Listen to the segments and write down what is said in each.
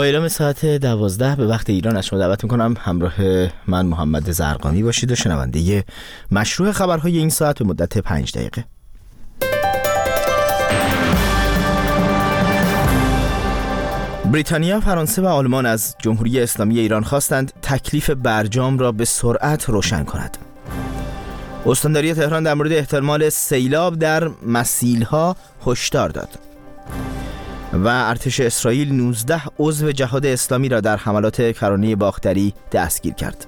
اعلام ساعت 12 به وقت ایران از شما دعوت میکنم همراه من محمد زرقامی باشید و شنونده مشروع خبرهای این ساعت به مدت 5 دقیقه. بریتانیا، فرانسه و آلمان از جمهوری اسلامی ایران خواستند تکلیف برجام را به سرعت روشن کند. استانداری تهران در مورد احتمال سیلاب در مسیلها هشدار داد. و ارتش اسرائیل 19 عضو جهاد اسلامی را در حملات کرانه باختری دستگیر کرد.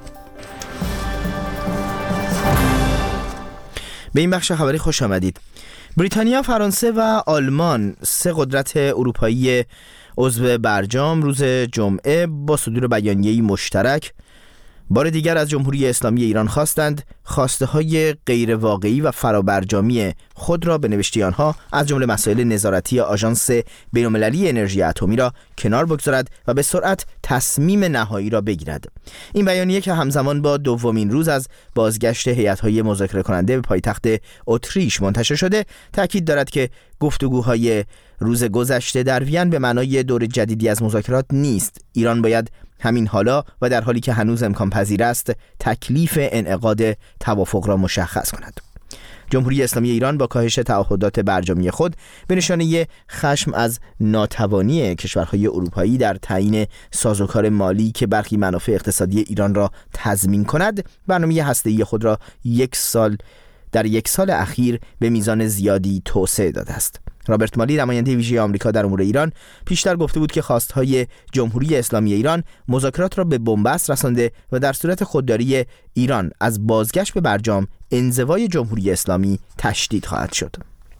به این بخش خبری خوش آمدید. بریتانیا، فرانسه و آلمان، سه قدرت اروپایی عضو برجام، روز جمعه با صدور بیانیه‌ای مشترک بار دیگر از جمهوری اسلامی ایران خواستند خواسته های غیر واقعی و فرابرجامی خود را به نوشته آنها از جمله مسائل نظارتی آژانس بین‌المللی انرژی اتمی را کنار بگذارد و به سرعت تصمیم نهایی را بگیرد. این بیانیه که همزمان با دومین روز از بازگشت هیئت‌های مذاکره کننده به پایتخت اتریش منتشر شده، تاکید دارد که گفتگوهای روز گذشته در وین به معنای دور جدیدی از مذاکرات نیست. ایران باید همین حالا و در حالی که هنوز امکان پذیر است تکلیف انعقاد توافق را مشخص کند. جمهوری اسلامی ایران با کاهش تعهدات برجامی خود به نشانه خشم از ناتوانی کشورهای اروپایی در تعیین سازوکار مالی که برخی منافع اقتصادی ایران را تضمین کند، برنامه هسته‌ای خود را در یک سال اخیر به میزان زیادی توسعه داده است. رابرت مالی، نماینده ویژه آمریکا در امور ایران، پیشتر گفته بود که خواستهای جمهوری اسلامی ایران مذاکرات را به بنبست رسانده و در صورت خودداری ایران از بازگشت به برجام، انزوای جمهوری اسلامی تشدید خواهد شد.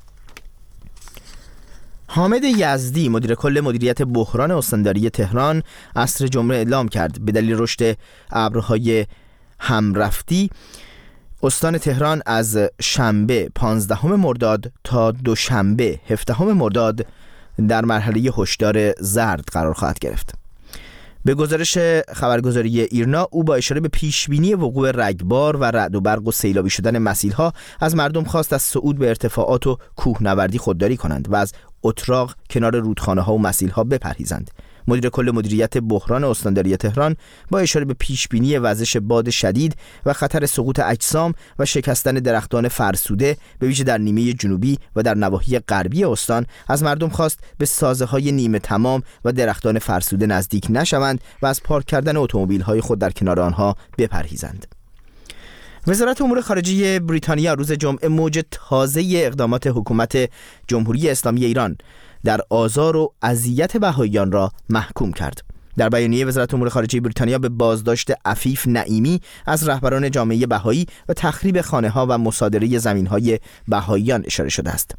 حامد یزدی، مدیر کل مدیریت بحران استانداری تهران، عصر جمعه اعلام کرد به دلیل رشد ابرهای همرفتی استان تهران از شنبه 15 مرداد تا دوشنبه 17 مرداد در مرحله هشدار زرد قرار خواهد گرفت. به گزارش خبرگزاری ایرنا، او با اشاره به پیشبینی وقوع رگبار و رعد و برق و سیلابی شدن مسیلها از مردم خواست از صعود به ارتفاعات و کوهنوردی خودداری کنند و از اتراق کنار رودخانه‌ها و مسیلها بپرهیزند. مدیر کل مدیریت بحران استانداری تهران با اشاره به پیشبینی وزش باد شدید و خطر سقوط اجسام و شکستن درختان فرسوده به ویژه در نیمه جنوبی و در نواحی غربی استان از مردم خواست به سازه‌های نیمه تمام و درختان فرسوده نزدیک نشوند و از پارک کردن اتومبیل‌های خود در کنار آنها بپرهیزند. وزارت امور خارجه بریتانیا روز جمعه موج تازه اقدامات حکومت جمهوری اسلامی ایران در آزار و اذیت بهائیان را محکوم کرد. در بیانیه وزارت امور خارجه بریتانیا به بازداشت عفیف نعیمی از رهبران جامعه بهایی و تخریب خانه‌ها و مصادره زمین‌های بهائیان اشاره شده است.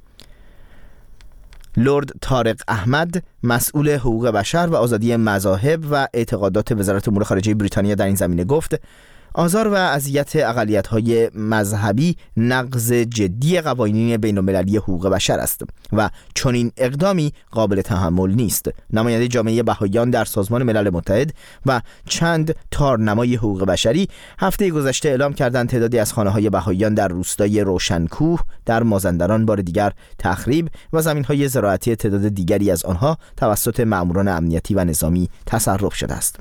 لرد طارق احمد، مسئول حقوق بشر و آزادی مذاهب و اعتقادات وزارت امور خارجه بریتانیا در این زمینه گفت: آزار و اذیت اقلیت‌های مذهبی نقض جدی قوانین بین‌المللی حقوق بشر است و چنین اقدامی قابل تحمل نیست. نماینده جامعه بهائیان در سازمان ملل متحد و چند تارنمای حقوق بشری هفته گذشته اعلام کردند تعدادی از خانه‌های بهائیان در روستای روشنکوه در مازندران بار دیگر تخریب و زمین‌های زراعتی تعداد دیگری از آنها توسط مأموران امنیتی و نظامی تصرف شده است.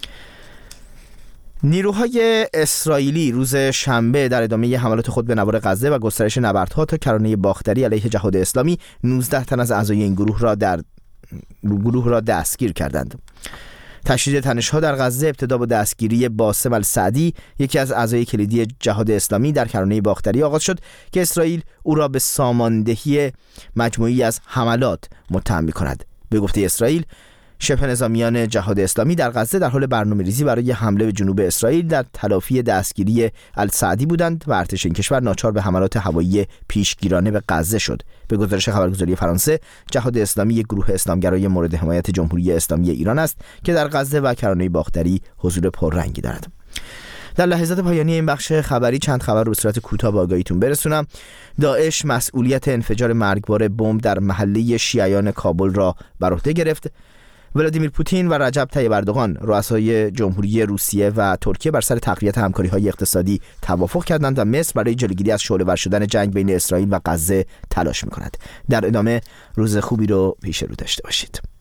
نیروهای اسرائیلی روز شنبه در ادامه حملات خود به نوار غزه و گسترش نبردها تا کرانه باختری علیه جهاد اسلامی 19 تن از اعضای این گروه را دستگیر کردند. تشدید تنش‌ها در غزه ابتدا با دستگیری باسم السعدی، یکی از اعضای کلیدی جهاد اسلامی در کرانه باختری آغاز شد که اسرائیل او را به ساماندهی مجموعی از حملات متهم می‌کند. به گفته اسرائیل، شبه نظامیان جهاد اسلامی در غزه در حال برنامه‌ریزی برای حمله به جنوب اسرائیل در تلافی دستگیری السعدی بودند و ارتش این کشور ناچار به حملات هوایی پیشگیرانه به غزه شد. به گزارش خبرگزاری فرانسه، جهاد اسلامی یک گروه اسلامگرای مورد حمایت جمهوری اسلامی ایران است که در غزه و کرانه باختری حضور پررنگی دارد. در لحظات پایانی این بخش خبری چند خبر رو به صورت کوتاه به آگاهیتون برسونم. داعش مسئولیت انفجار مرگبار بمب در محله شیعیان کابل را بر عهده گرفت. ولادیمیر پوتین و رجب طیب اردوغان، رؤسای جمهوری روسیه و ترکیه، بر سر تقویت همکاری‌های اقتصادی توافق کردند و مصر برای جلوگیری از شعله‌ور شدن جنگ بین اسرائیل و غزه تلاش می‌کند. در ادامه روز خوبی رو پیش رو داشته باشید.